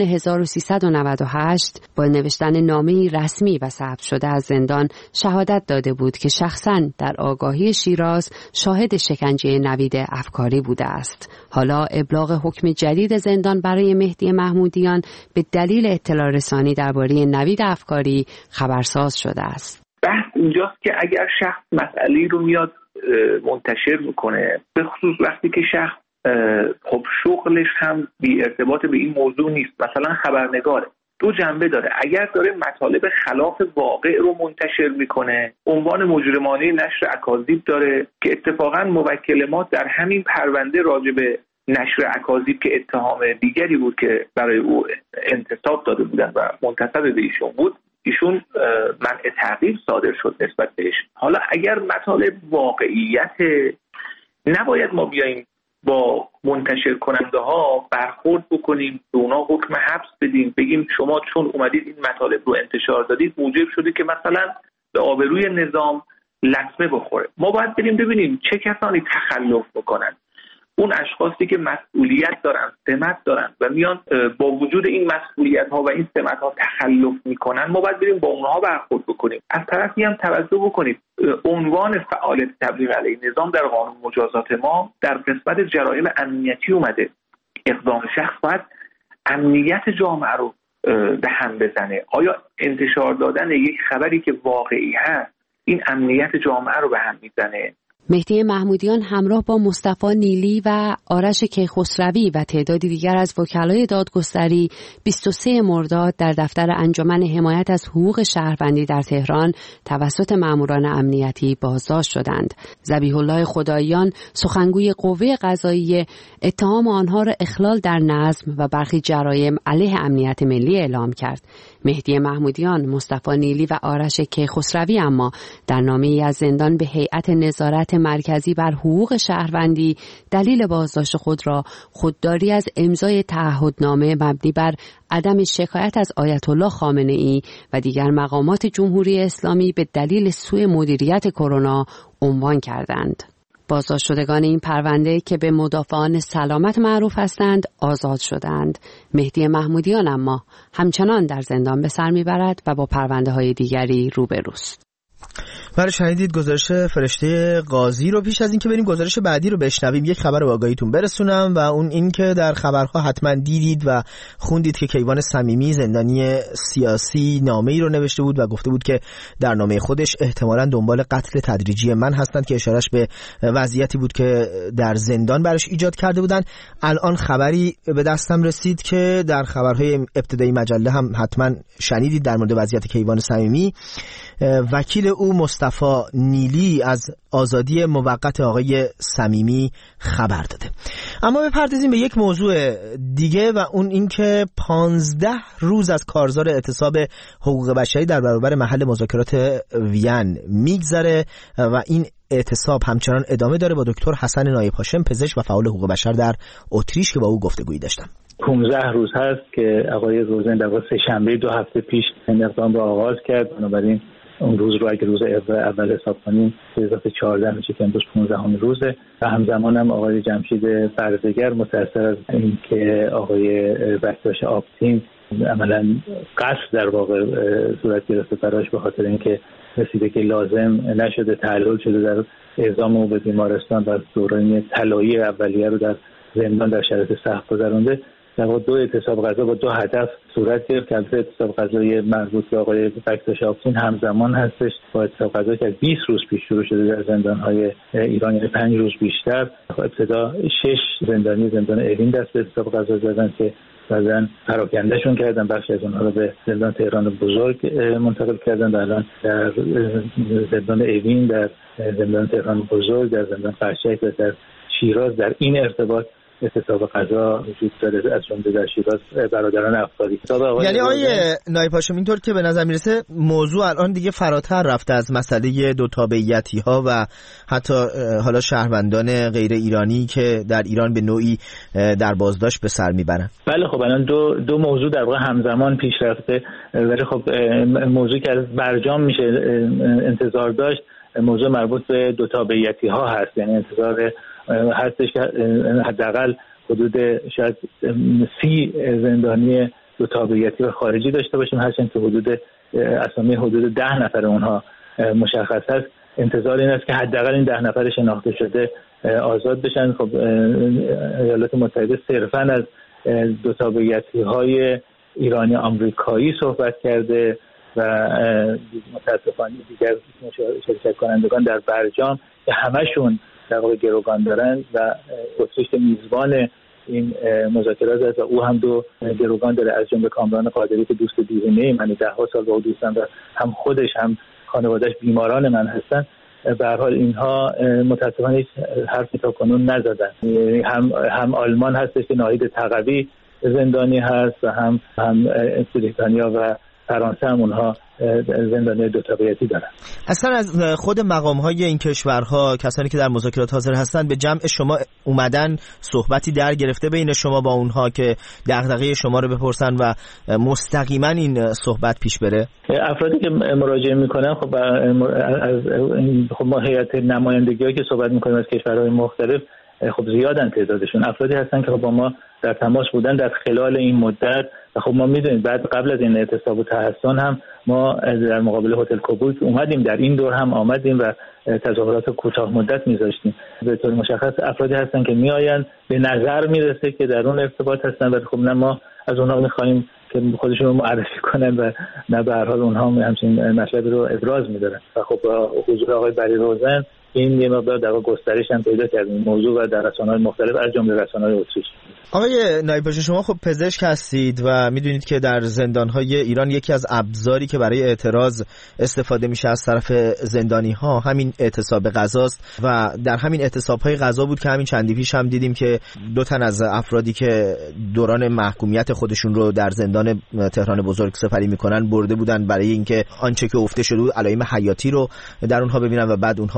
1398 با نوشتن نامه‌ای رسمی و ثبت شده از زندان شهادت داده بود که شخصاً در آگاهی شیراز شاهد شکنجه نوید افکاری بوده است. حالا ابلاغ حکم جدید زندان برای مهدی محمودیان به دلیل اطلاع رسانی درباره نوید افکاری خبرساز شده است.
بحث اینجاست که اگر شخص مسئله رو میاد منتشر میکنه، به خصوص وقتی که شخص خب شغلش هم بی ارتباط به این موضوع نیست، مثلا خبرنگاره، دو جنبه داره. اگر داره مطالب خلاف واقع رو منتشر میکنه، عنوان مجرمانه نشر اکاذیب داره که اتفاقا موکل ما در همین پرونده راجع به نشر اکاذیب که اتهام دیگری بود که برای او انتصاب داده بودن و منتسب به ایشون بود، ایشون منع تعقیب صادر شد نسبت بهش. حالا اگر مطالب واقعیت، نباید ما بیاییم با منتشر کننده ها برخورد بکنیم، به اونا حکم حبس بدیم، بگیم شما چون اومدید این مطالب رو انتشار دادید موجب شده که مثلا به آبروی نظام لطمه بخوره. ما باید بریم ببینیم چه کسانی تخلف میکنن. اون اشخاصی که مسئولیت دارن، سمت دارن و میان با وجود این مسئولیت ها و این سمت ها تخلف میکنن، ما باید بریم با اونها برخورد بکنیم. از طرفی هم توجه بکنید عنوان فعالیت تبلیغ علیه نظام در قانون مجازات ما در قسمت جرایم امنیتی اومده. اقدام شخص باید امنیت جامعه رو به هم بزنه. آیا انتشار دادن یک خبری که واقعی هست این امنیت جامعه رو به هم میزنه؟
مهدی محمودیان همراه با مصطفی نیلی و آرش کیخسروی و تعدادی دیگر از وکلای دادگستری 23 مرداد در دفتر انجمن حمایت از حقوق شهروندی در تهران توسط ماموران امنیتی بازداشت شدند. ذبیح الله خداییان سخنگوی قوه قضاییه اتهام آنها را اخلال در نظم و برخی جرایم علیه امنیت ملی اعلام کرد. مهدی محمودیان، مصطفی نیلی و آرش کیخسروی اما در نامه‌ای از زندان به هیئت نظارت دولت مرکزی بر حقوق شهروندی دلیل بازداشت خود را خودداری از امضای تعهدنامه مبنی بر عدم شکایت از آیت الله خامنه‌ای و دیگر مقامات جمهوری اسلامی به دلیل سوء مدیریت کرونا عنوان کردند. بازداشت شدگان این پرونده که به مدافعان سلامت معروف هستند آزاد شدند. مهدی محمودیان اما همچنان در زندان به سر میبرد و با پرونده‌های دیگری روبروست.
برای شنیدید گزارش فرشته قاضی رو. پیش از اینکه بریم گزارش بعدی رو بشنویم یک خبر رو آگاهیتون برسونم و اون این که در خبرها حتما دیدید و خوندید که کیوان صمیمی زندانی سیاسی نامه‌ای رو نوشته بود و گفته بود که در نامه خودش احتمالاً دنبال قتل تدریجی من هستند که اشارهش به وضعیتی بود که در زندان براش ایجاد کرده بودن. الان خبری به دستم رسید که در خبرهای ابتدایی مجله هم حتما شنیدید در مورد وضعیت کیوان صمیمی. وکیل او مصطفی نیلی از آزادی موقت آقای صمیمی خبر داده. اما بپردازیم به یک موضوع دیگه و اون این که 15 روز از کارزار اعتصاب حقوق بشری در برابر محل مذاکرات وین میگذره و این اعتصاب همچنان ادامه داره. با دکتر حسن نایب هاشم پزشک و فعال حقوق بشر در اتریش که با او گفتگویی داشتم.
15 روز هست که آقای روزن در واقع سه‌شنبه 2 هفته پیش این اقدام را آغاز کرد. بنابراین اون روز رو اگه روز اول حساب کنیم به اضافه 14 میشه که امروز 15 روزه و همزمان هم آقای جمشید برزگر متأثر از این که آقای بکتاش آبتین عملاً قصد در واقع صورت گرفته براش به خاطر اینکه رسیده که لازم نشده تعلل شده در اعزام او به بیمارستان و دوران طلایی اولیه رو در زندان در شرایط سخت گذرونده. در واقع 2 اعتصاب قضا با 2 هدف صورت گرفت که اعتصاب قضایی مربوط به آقای بکتاش آبتین همزمان هستش با اعتصاب قضایی که 20 روز پیش شروع شده در زندان‌های ایران، یعنی 5 روز بیشتر. ابتدا 6 زندانی زندان اوین دست به اعتصاب قضا زدن که بعداً پراکندهشون کردن، بخشی از اونها رو به زندان تهران بزرگ منتقل کردن و الان در زندان اوین، در زندان تهران بزرگ، در زندان فرشک و در شیراز در این ارتباط اعتصاب قضا وجود داره، از جمله در شیراز برادران افکاری.
یعنی آقای نایب هاشم اینطور که به نظر میرسه موضوع الان دیگه فراتر رفته از مسئله دو تابعیتی ها و حتی حالا شهروندان غیر ایرانی که در ایران به نوعی در بازداشت به سر میبرن.
بله خب الان دو موضوع در واقع همزمان پیش رفته، ولی خب موضوعی که از برجام میشه انتظار داشت موضوع مربوط به دو تابعیتی ها هست. یعنی انتظار هستش که حداقل حدود شاید 30 زندانی دو تابعیتی و خارجی داشته باشیم، هرچند که حدود اسامی حدود 10 نفر اونها مشخص هست. انتظار این است که حداقل این 10 نفر شناخته شده آزاد بشن. خب ایالات متحده صرفاً از دو تابعیتی های ایرانی آمریکایی صحبت کرده و متاسفانه دیگر شرکت کنندگان در برجام که همشون در واقع گروگان دارن و اتریش میزبان این مذاکرات است و او هم 2 گروگان داره، از جمله کامران قادری که دوست دیرینه من 10 سال با او دوستم و هم خودش هم خانواده‌اش بیماران من هستن. به هر حال اینها متاسفانه هیچ حرفی تا کنون نزدن. هم آلمان هستش که ناهید تقوی زندانی هست و هم بریتانیا و فرانسه هم اونها زندانی دو تابعیتی دارن.
اصلا از خود مقام‌های این کشورها کسانی که در مذاکرات حاضر هستند به جمع شما اومدن، صحبتی در گرفته بین شما با اونها که دغدغه شما رو بپرسن و مستقیما این صحبت پیش بره؟
افرادی که مراجعه میکنن خب ما هیئت نمایندگی‌هایی که صحبت میکنیم از کشورهای مختلف خب زیادن تعدادشون، افرادی هستن که با ما در تماس بودن در خلال این مدت و خب ما میدونیم بعد قبل از این اعتصاب و تحسن هم ما در مقابل هتل کوبوک اومدیم، در این دور هم آمدیم و تظاهرات کوتاه مدت میذاشتیم. به طور مشخص افرادی هستن که میآیند، به نظر میرسه که در اون ارتباط هستن و خب نه ما از اونها میخوایم که خودشون رو معرفی کنن و نه به هر حال اونها همچین مطلبی رو ابراز میدارن و خب حضور آقای بری روزن این یه مقدار در گسترش هم پیدا کرد این موضوع و در رسانه‌های مختلف از جمله رسانه‌های اتریش.
آقای نایب هاشم شما خب پزشک هستید و میدونید که در زندان‌های ایران یکی از ابزاری که برای اعتراض استفاده میشه از طرف زندانی‌ها همین اعتصاب غذاست و در همین اعتصاب‌های غذا بود که همین چندی پیش هم دیدیم که 2 تن از افرادی که دوران محکومیت خودشون رو در زندان تهران بزرگ سپری میکنن برده بودن برای اینکه آنچه که افته شده علائم حیاتی رو در اونها ببینن و بعد اونها مورد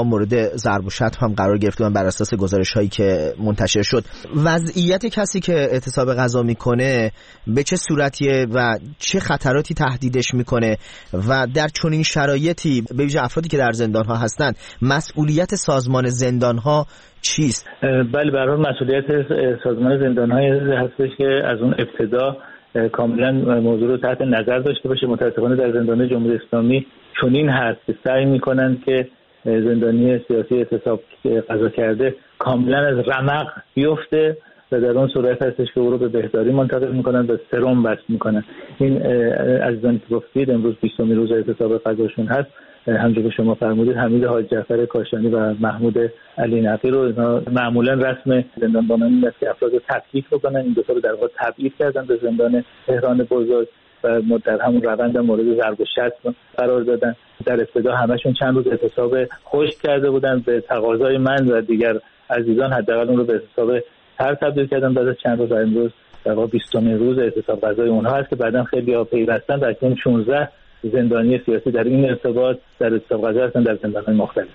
ضرب و شتم هم قرار گرفتن بر اساس گزارش‌هایی که منتشر شد. وضعیت کسی که اعتصاب غذا میکنه به چه صورتیه و چه خطراتی تهدیدش میکنه و در چنین شرایطی به ویژه افرادی که در زندان‌ها هستند مسئولیت سازمان زندان‌ها چیست؟
بله، به هر حال مسئولیت سازمان زندان‌های هستش که از اون ابتدا کاملا موضوع رو تحت نظر داشته باشه. متأسفانه در زندان جمهوری اسلامی چنین هست که سعی میکنن که زندانی سیاسی اعتصاب قضا کرده کاملا از رمق بیفته و در اون صورت هستش که او رو به بهداری منتقل میکنن و سرم بس میکنن. این عزیزانی که گفتید امروز 20مین روز اعتصاب قضاشون هست. همونجور که شما فرمودید حمید حاج جعفر کاشانی و محمود علی نقی رو اینا معمولا رسم زندانبانان این است که افراد رو تفکیک بکنن. این دو تا رو در واقع تبعید کردن به زندان تهران بزرگ و در همون روند مورد ضرب و شتم قرار دادن. در ابتدا همشون چند روز اعتصاب خشک کرده بودن به تقاضای من و دیگر عزیزان، حداقل اون رو به اعتصاب تر تبدیل کردن. بعد از چند روز امروز در واقع 20مین روز اعتصاب قضای اونها هست که بعداً خیلی پیوستن و اکنون 16 زندانی سیاسی در این ارتباط در اعتصاب قضا هستن در زندان‌های مختلف.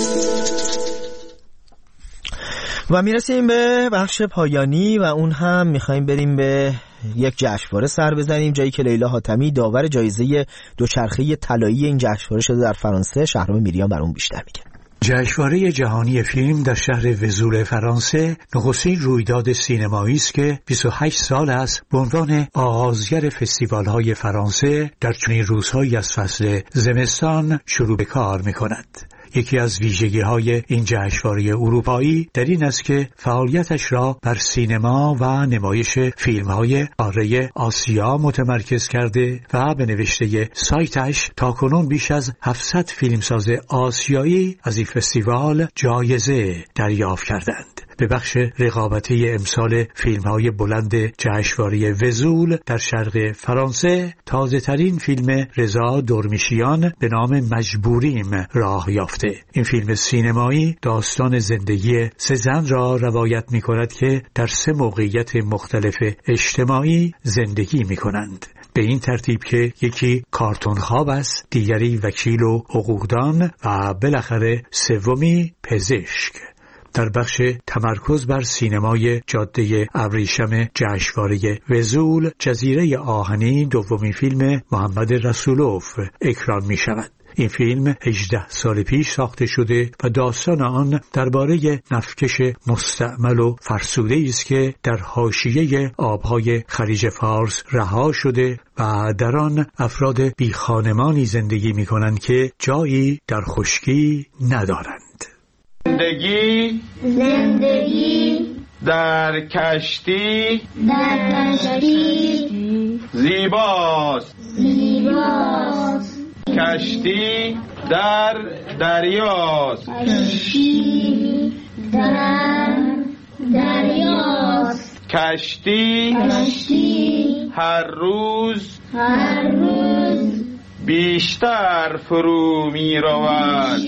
و میرسیم به بخش پایانی و اون هم میخوایم بریم به یک جشنواره سر بزنیم، جایی که لیلا حاتمی داور جایزه دوچرخه طلایی این جشنواره شده در فرانسه. شهرام میریان بر اون بیشتر میگه.
جشنواره جهانی فیلم در شهر وزول فرانسه نخستین رویداد سینمایی است که 28 سال است به عنوان آغازگر فستیوال‌های فرانسه در چنین روزهایی از فصل زمستان شروع به کار می‌کند. یکی از ویژگی‌های این جشنواره اروپایی در این است که فعالیتش را بر سینما و نمایش فیلم‌های قاره آسیا متمرکز کرده و به نوشته سایتش تاکنون بیش از 700 فیلمساز آسیایی از این فستیوال جایزه دریافت کردند. به بخش رقابتی امسال فیلم‌های بلند جشنواره وزول در شرق فرانسه تازه‌ترین فیلم رضا درمیشیان به نام مجبوریم راه یافته. این فیلم سینمایی داستان زندگی سه زن را روایت می‌کند که در سه موقعیت مختلف اجتماعی زندگی می‌کنند. به این ترتیب که یکی کارتون خواب است، دیگری وکیل و حقوقدان و بالاخره سومی پزشک. در بخش تمرکز بر سینمای جاده ابریشم جشنواره وزول، جزیره آهنی دومین فیلم محمد رسولوف اکران می شود. این فیلم 18 سال پیش ساخته شده و داستان آن درباره نفتکش مستعمل و فرسوده است که در حاشیه آبهای خلیج فارس رها شده و در آن افراد بیخانمانی زندگی می کنند که جایی در خشکی ندارند.
زندگی در کشتی زیباست کشتی در دریاست کشتی هر روز بیشتر فرو می رود.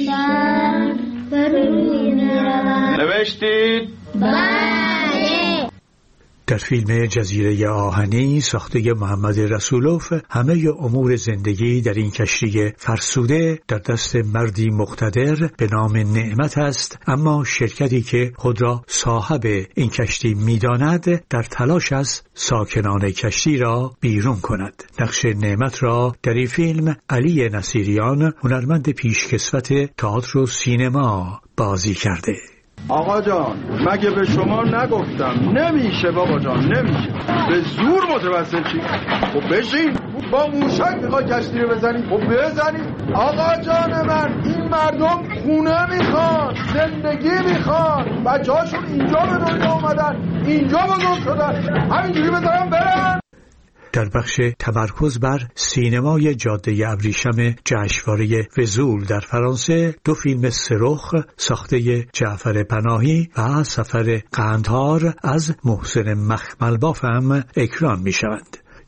نوشتید؟
بله. در فیلم جزیره آهنی ساخته محمد رسولوف همه امور زندگی در این کشتی فرسوده در دست مردی مقتدر به نام نعمت است، اما شرکتی که خود را صاحب این کشتی می‌داند در تلاش است ساکنان کشتی را بیرون کند. نقش نعمت را در این فیلم علی نصیریان هنرمند پیشکسوت تئاتر و سینما بازی کرده.
آقا جان مگه به شما نگفتم نمیشه بابا جان، نمیشه، به زور متوسل چی؟ خب بشین، با موشک میخوای کشتی رو بزنی؟ خب بزنی. آقا جان من، این مردم خونه میخوان، زندگی میخوان، بچه هاشون اینجا به دنیا اومدن، اینجا بزرگ شدن، همینجوری بذارم برن.
در بخش تمرکز بر سینمای جاده ابریشم جشنواره وزول در فرانسه دو فیلم سرخ ساخته جعفر پناهی و سفر قندهار از محسن مخملباف هم اکران می شوند.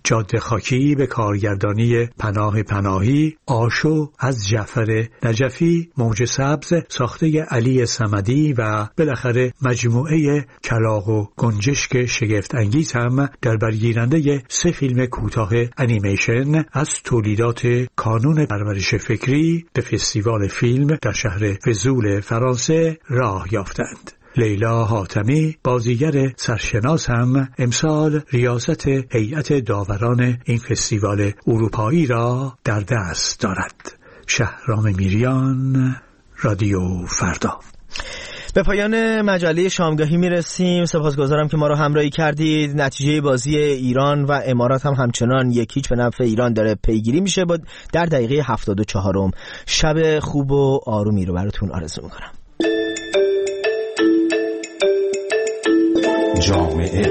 جاده خاکی به کارگردانی پناه پناهی، آشو از جعفر نجفی، موج سبز ساخته علی صمدی و بالاخره مجموعه کلاغ و گنجشک شگفت انگیز هم در برگیرنده 3 فیلم کوتاه انیمیشن از تولیدات کانون پرورش فکری به فستیوال فیلم در شهر وزول فرانسه راه یافتند. لیلا حاتمی بازیگر سرشناس هم امسال ریاست هیئت داوران این فستیوال اروپایی را در دست دارد. شهرام میریان، رادیو فردا.
به پایان مجله شامگاهی میرسیم. سپاسگزارم که ما رو همراهی کردید. نتیجه بازی ایران و امارات هم همچنان 1-0 به نفع ایران داره پیگیری میشه در دقیقه 74. شب خوب و آرومی رو براتون آرزو میکنم.
جامعه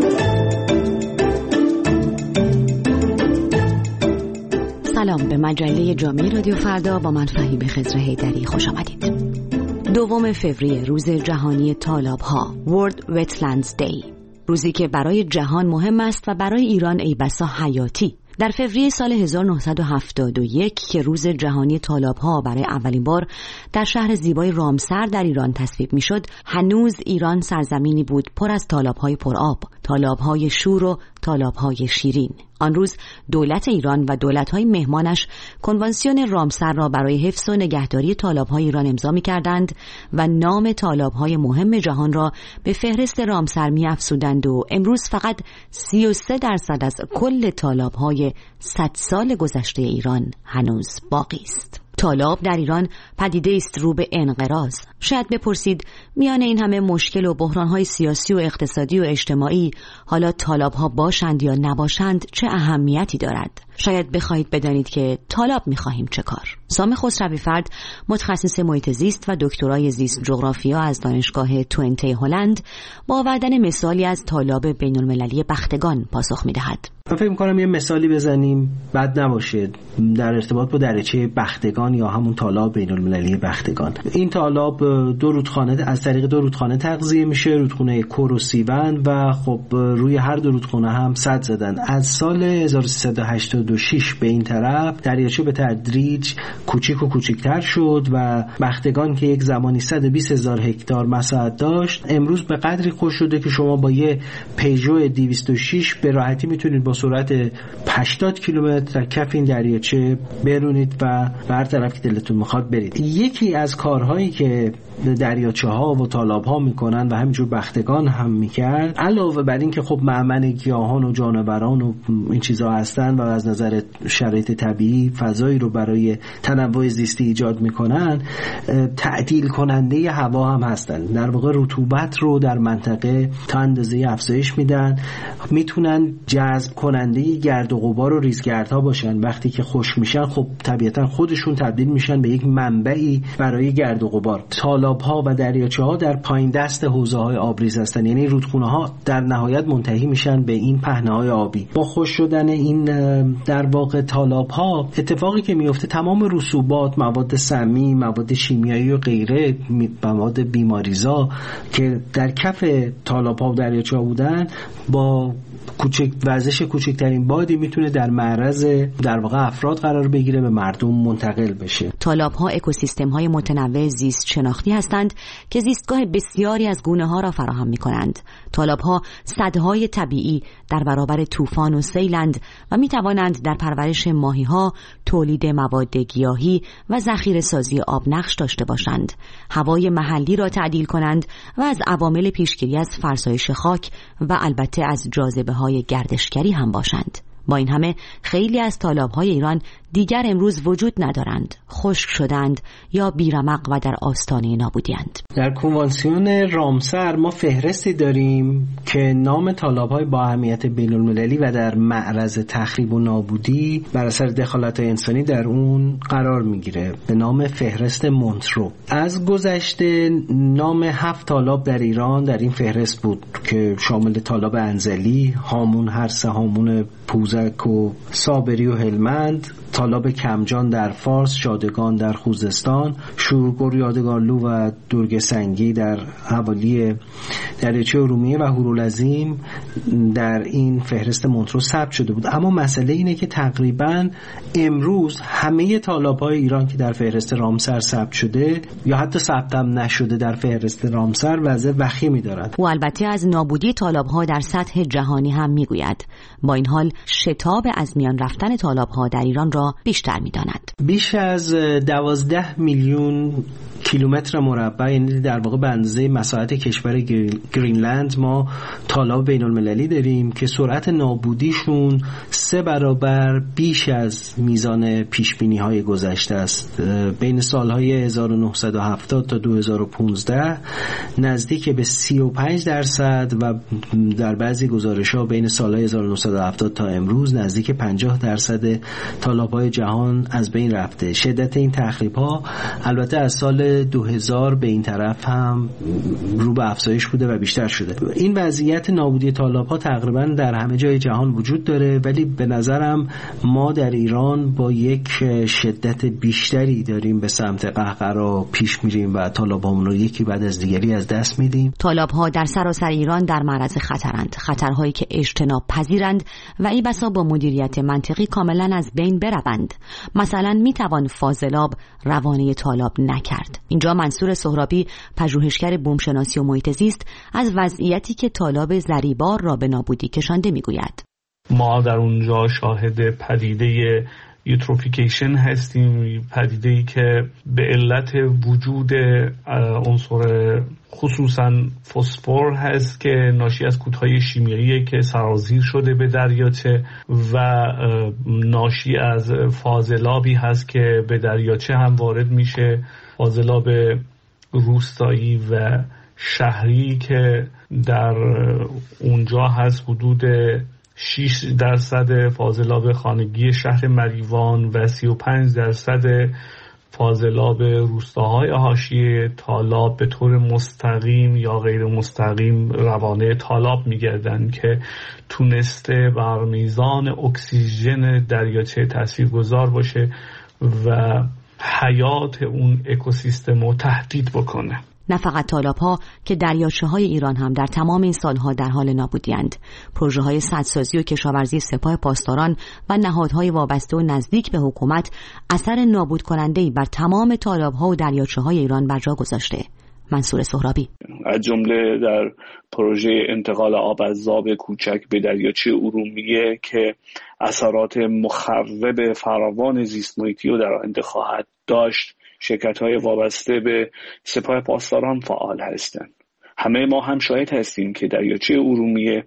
سلام، به مجله جامعه رادیو فردا با من فهیم خضر حیدری خوش آمدید. 2 فوریه روز جهانی تالاب‌ها، World Wetlands Day، روزی که برای جهان مهم است و برای ایران ای بسا حیاتی. در فوریه سال 1971 که روز جهانی تالاب‌ها برای اولین بار در شهر زیبای رامسر در ایران تصویب می‌شد، هنوز ایران سرزمینی بود پر از تالاب‌های پرآب، تالاب‌های شور و تالاب‌های شیرین. آن روز دولت ایران و دولت‌های مهمانش کنوانسیون رامسر را برای حفظ و نگهداری تالاب‌های ایران امضا می‌کردند و نام تالاب‌های مهم جهان را به فهرست رامسر می‌افزودند و امروز فقط 33% از کل تالاب‌های 100 سال گذشته ایران هنوز باقی است. تالاب در ایران پدیده است رو به انقراض. شاید بپرسید میان این همه مشکل و بحران‌های سیاسی و اقتصادی و اجتماعی حالا تالاب‌ها باشند یا نباشند چه اهمیتی دارد؟ شاید بخواهید بدانید که تالاب می‌خواهیم چه کار. سام خسروی فرد متخصص محیط زیست و دکترای زیست جغرافیا از دانشگاه توئنته هلند با آوردن مثالی از تالاب بین‌المللی بختگان پاسخ می‌دهد.
من فکر می‌کنم یه مثالی بزنیم بد نباشه در ارتباط با دریاچه بختگان یا همون تالاب بین‌المللی بختگان. این تالاب 2 رودخانه از طریق 2 رودخانه تغذیه میشه، رودخونه کور و سیون، و خب روی هر 2 رودخانه هم سد زدن. از سال 1386 به این طرف دریاچه به تدریج کوچیک و کوچیک‌تر شد و بختگان که یک زمانی 120,000 هکتار مساحت داشت امروز به قدری خوش شده که شما با یه پیژو 206 به راحتی میتونید با سرعت 80 کیلومتر در کف این دریاچه برونید و به هر طرف که دلتون میخواد برید. یکی از کارهایی که دریاچه ها و تالاب ها میکنن و همینجور بختگان هم میکرد، علاوه بر این که خب مأمن گیاهان و جانوران و این چیزها هستن و از نظر شرایط طبیعی فضایی رو برای تنوع زیستی ایجاد میکنن، تعدیل کننده هوا هم هستن. در واقع رطوبت رو در منطقه تا اندازه افزایش میدن، میتونن جذب کننده گرد و غبار و ریزگردها باشن. وقتی که خشک میشن خب طبیعتا خودشون تبدیل میشن به یک منبعی برای گرد و غبار. تالاب‌ها و دریاچه‌ها در پایین دست حوضه‌های آبریز هستن، یعنی رودخونه‌ها در نهایت منتهی میشن به این پهنه‌های آبی. با خشک شدن این در واقع تالاب‌ها اتفاقی که میفته تمام رسوبات، مواد سمی، مواد شیمیایی و غیره، مواد بیماریزا که در کف تالاب‌ها و دریاچه‌ها بودن با وزش کوچکترین بادی میتونه در معرض در واقع افراد قرار بگیره، به مردم منتقل بشه.
تالاب‌ها اکوسیستم‌های متنوع زیست شناختی هستند که زیستگاه بسیاری از گونه‌ها را فراهم می‌کنند. تالاب‌ها سدهای طبیعی در برابر طوفان و سیلند و می‌توانند در پرورش ماهی‌ها، تولید مواد گیاهی و ذخیره‌سازی آب نقش داشته باشند. هوای محلی را تعدیل کنند و از عوامل پیشگیری از فرسایش خاک و البته از جاذبه‌های گردشگری هم باشند. با این همه خیلی از تالاب‌های ایران دیگر امروز وجود ندارند، خشک شدند یا بیرمق و در آستانه نابودی‌اند.
در کنوانسیون رامسر ما فهرستی داریم که نام تالاب‌های با اهمیت بین‌المللی و در معرض تخریب و نابودی بر اثر دخالت‌های انسانی در اون قرار میگیره به نام فهرست مونترو. از گذشته نام 7 تالاب در ایران در این فهرست بود که شامل تالاب انزلی، هامون هرسه، هامون پوزک و صابری و هلمند، تالاب کمجان در فارس، شادگان در خوزستان، شورگور، یادگارلو و درگ سنگی در حوالی دریاچه ارومیه و هورالعظیم در این فهرست مونترو ثبت شده بود. اما مسئله اینه که تقریبا امروز همه تالاب‌های ایران که در فهرست رامسر ثبت شده یا حتی ثبت هم نشده در فهرست رامسر وضع وخیمی دارند.
و البته از نابودی تالاب‌ها در سطح جهانی هم میگوید. با این حال شتاب از میان رفتن تالاب‌ها در ایران را بیشتر می‌داند.
بیش از 12 میلیون کیلومتر مربع، یعنی در واقع به اندازه مساحت کشور گرینلند ما تالاب بین‌المللی داریم که سرعت نابودیشون 3 برابر بیش از میزان پیشبینی‌های گذشته است. بین سال‌های 1970 تا 2015 نزدیک به 35% و در بعضی گزارش‌ها بین سال‌های 1970 تا امروز نزدیک 50% تالاب‌های جهان از بین رفته. شدت این تخریب‌ها البته از سال 2000 به این طرف هم رو به افزایش بوده و بیشتر شده. این وضعیت نابودی تالاب‌ها تقریبا در همه جای جهان وجود داره، ولی به نظرم ما در ایران با یک شدت بیشتری داریم به سمت قهقرا پیش میریم و تالاب‌هامون رو یکی بعد از دیگری از دست میدیم.
تالاب‌ها در سراسر ایران در معرض خطرند، خطرهایی که اجتناب پذیرند و ای بسا با مدیریت منطقی کاملا از بین بروند. مثلا میتوان فاضلاب روانه تالاب نکرد. اینجا منصور سهرابی، پژوهشگر بومشناسی و محیط زیست، از وضعیتی که تالاب زریبار را به نابودی کشانده میگوید.
ما در اونجا شاهد پدیده یوتروفیکیشن هستیم، پدیده‌ای که به علت وجود عنصر خصوصا فسفر هست که ناشی از کودهای شیمیایی که سرازیر شده به دریاچه و ناشی از فاضلابی هست که به دریاچه هم وارد میشه، فاضلاب روستایی و شهری که در اونجا هست. حدود 6% فاضلاب خانگی شهر مریوان و 35% فاضلاب روستاهای حاشیه تالاب به طور مستقیم یا غیر مستقیم روانه تالاب میگردند که تونسته بر میزان اکسیژن دریاچه تاثیرگذار باشه و حیات اون اکوسیستم رو تهدید بکنه.
نه فقط تالاب‌ها که دریاچه‌های ایران هم در تمام این سالها در حال نابودی‌اند. پروژه‌های سدسازی و کشاورزی سپاه پاسداران و نهادهای وابسته و نزدیک به حکومت اثر نابود کننده‌ای بر تمام تالاب‌ها و دریاچه‌های ایران بر جا گذاشته. منصور سهرابی:
از جمله در پروژه انتقال آب از ذاب کوچک به دریاچه ارومیه که اثرات مخرب فراوان زیست محیطی رو در آینده خواهد داشت، شرکت‌های وابسته به سپاه پاسداران فعال هستند. همه ما هم شاهد هستیم که دریاچه ارومیه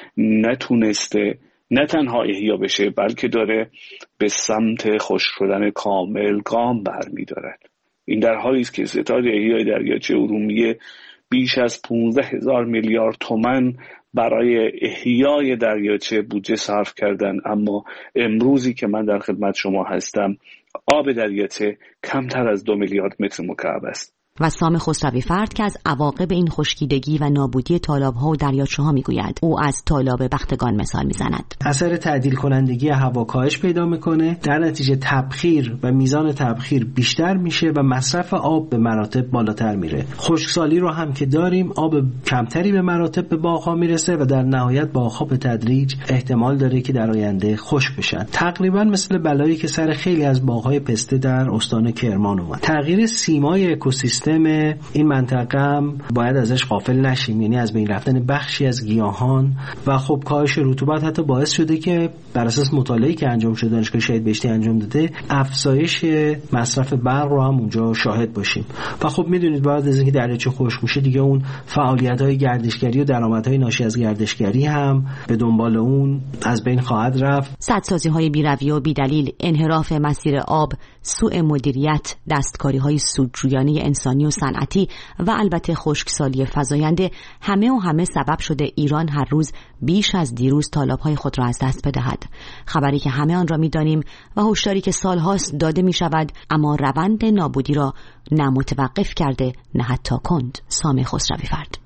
نتونسته نه تنها احیا بشه بلکه داره به سمت خشک شدن کامل گام برمی‌دارد. این در حالی است که ستاد احیای دریاچه ارومیه بیش از 15,000 میلیارد تومان برای احیای دریاچه بودجه صرف کردن، اما امروزی که من در خدمت شما هستم آب دریاچه کمتر از 2 میلیارد متر مکعب است.
و سام خسروی فرد که از عواقب این خشکیدگی و نابودی تالاب‌ها و دریاچه‌ها میگوید. او از تالاب بختگان مثال میزند.
اثر تعدیل کنندگی هوا کاهش پیدا میکنه، در نتیجه تبخیر و میزان تبخیر بیشتر میشه و مصرف آب به مراتب بالاتر میره. خشکسالی رو هم که داریم، آب کمتری به مراتب به باغ‌ها میرسه و در نهایت باغ‌ها به تدریج احتمال داره که در آینده خشک بشن. تقریبا مثل بلایی که سر خیلی از باغ‌های پسته در استان کرمان اومد. تغییر سیمای اکوسیستم این منطقه هم باید ازش غافل نشیم، یعنی از بین رفتن بخشی از گیاهان و خب کاهش رطوبت حتی باعث شده که بر اساس مطالعه‌ای که انجام شده دانشگاه شهید بهشتی انجام داده افزایش مصرف برق رو هم اونجا شاهد باشیم. و خب میدونید بعد از اینکه دریاچه خشک میشه دیگه اون فعالیت‌های گردشگری و درآمدهای ناشی از گردشگری هم به دنبال اون از بین خواهد رفت.
سدسازی‌های بی‌رویه و بی‌دلیل، انحراف مسیر آب، سوء مدیریت، دستکاری‌های سودجویانه انسانی و صنعتی و البته خشکسالی فزاینده همه سبب شده ایران هر روز بیش از دیروز تالاب‌های خود را از دست بدهد. خبری که همه آن را می‌دانیم و هشداری که سال‌هاست داده می‌شود، اما روند نابودی را نه متوقف کرده نه حتی کند. سام خسروی فرد.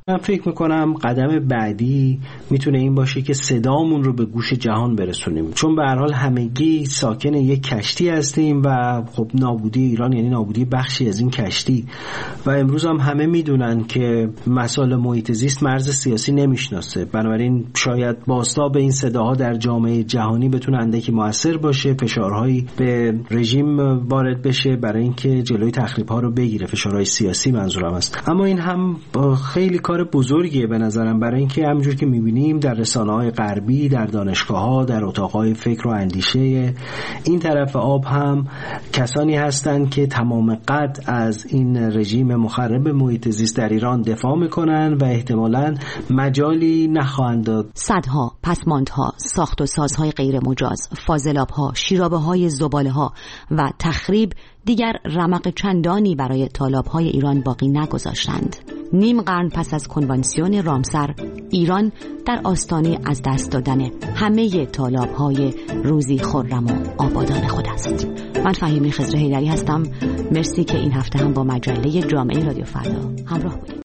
من فکر میکنم قدم بعدی میتونه این باشه که صدامون رو به گوش جهان برسونیم، چون به هر حال همگی ساکن یک کشتی هستیم و خب نابودی ایران یعنی نابودی بخشی از این کشتی و امروز هم همه میدونن که مسائل محیط زیست مرز سیاسی نمیشناسه. بنابراین شاید بازتاب این صداها در جامعه جهانی بتونه اندکی موثر باشه، فشارهایی به رژیم وارد بشه برای اینکه جلوی تخریب‌ها رو بگیره، فشارهای سیاسی منظورم است. اما این هم خیلی کار بزرگیه به نظرم، برای اینکه همونجور که می‌بینیم در رسانه‌های غربی، در دانشگاه‌ها، در اتاق‌های فکر و اندیشه این طرف آب هم کسانی هستند که تمام قد از این رژیم مخرب محیط زیست در ایران دفاع می‌کنن و احتمالاً مجالی نخواهند داد.
صدها، پسماندها، ساخت و سازهای غیر مجاز، فاضلاب‌ها، شیرابه‌های زباله‌ها و تخریب دیگر رمق چندانی برای تالاب‌های ایران باقی نگذاشتند. نیم قرن پس از کنوانسیون رامسر، ایران در آستانه از دست دادن همه تالاب‌های روزی خرم و آبادان خود است. من فهیمه خضر حیدری هستم. مرسی که این هفته هم با مجله جامعه رادیو فردا همراه بودید.